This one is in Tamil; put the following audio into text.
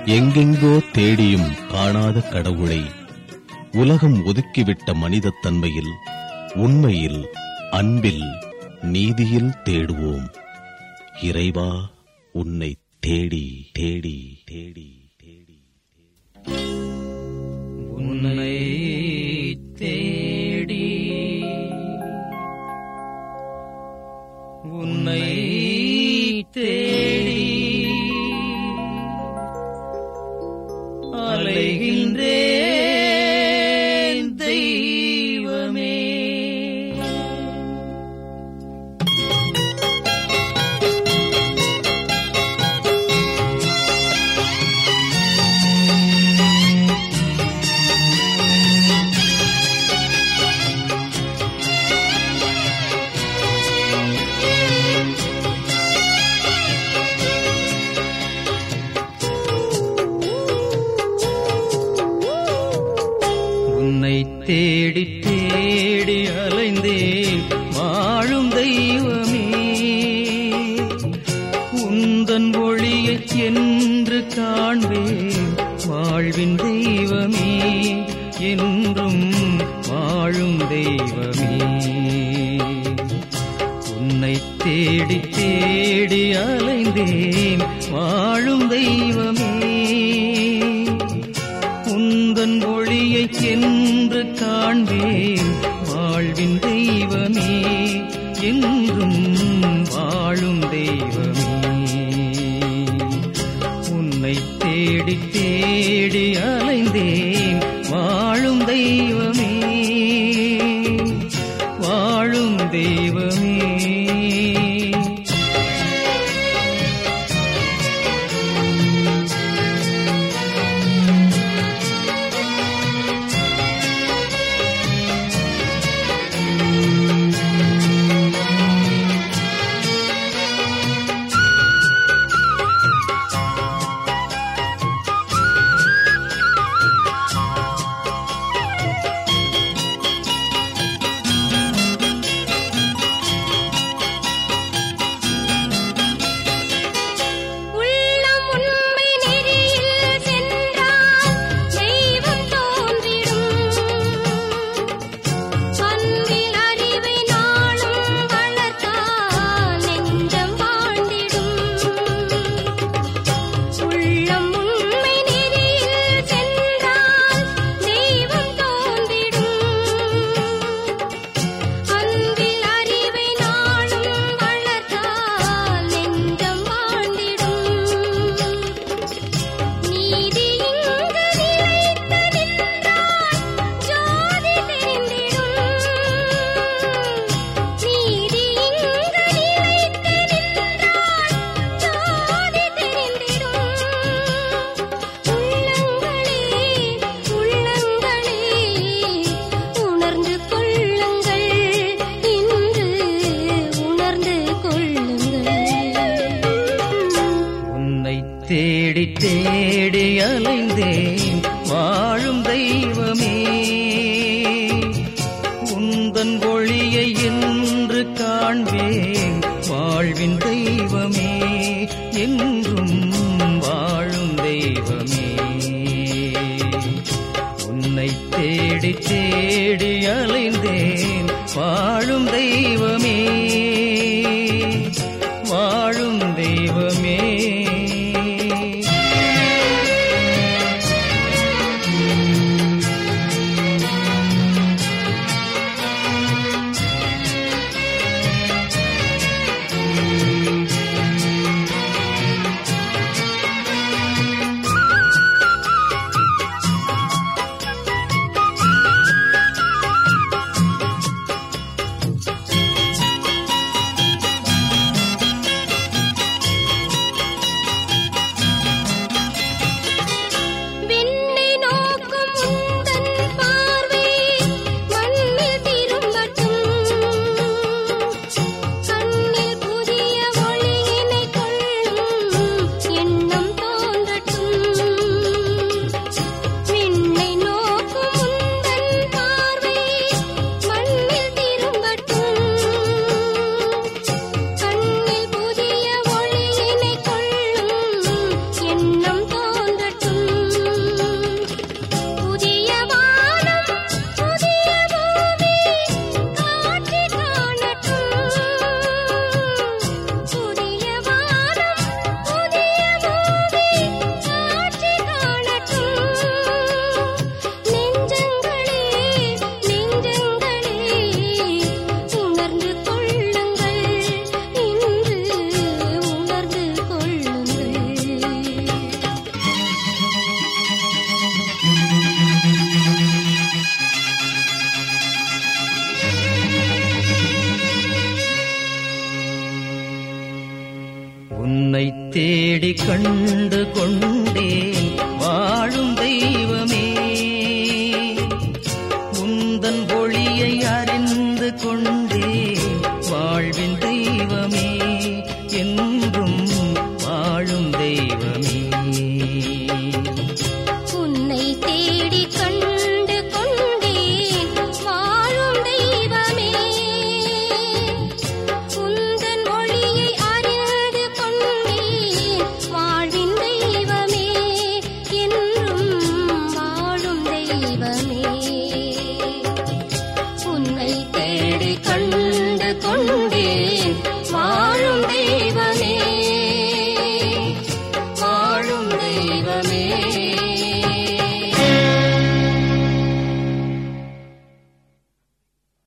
எங்கெங்கோ தேடியும் காணாத கடவுளை உலகம் ஒதுக்கிவிட்ட மனிதத் தன்மையில், உண்மையில், அன்பில், நீதியில் தேடுவோம். இறைவா, உன்னை தேடி தேடி தேடி தேடி உன்னை தேடி உன்னை தேடி அலைகின்றேன் தெய்வமே. தேடி தேடி அலைந்தேன் வாழும் தெய்வமே, உந்தன் ஒளியை என்று காண்பேன் வாழ்வின் தெய்வமே, என்றும் வாழும் தெய்வமே. உன்னை தேடி தேடி அலைந்தேன் வாழும் தெய்வமே, உந்தன் ஒளியை என்று காண்பேன் வாழ்வின் தெய்வமே, என்றும் வாழும் தெய்வமே. உன்னை தேடி தேடி அலைந்தேன் வாழும் தெய்வமே, வாழும் தெய்வமே. தேடி தேடி அலைந்தேன் வாழும் தெய்வமே, உந்தன் ஒளியை என்று காண்பேன் வாழ்வின் தெய்வமே, என்றும் வாழும் தெய்வமே. உன்னை தேடி தேடி அலைந்தேன் வாழும் தெய்வமே, வாழும் தெய்வமே. தேடி கண்டு கொண்டேன் வாழும்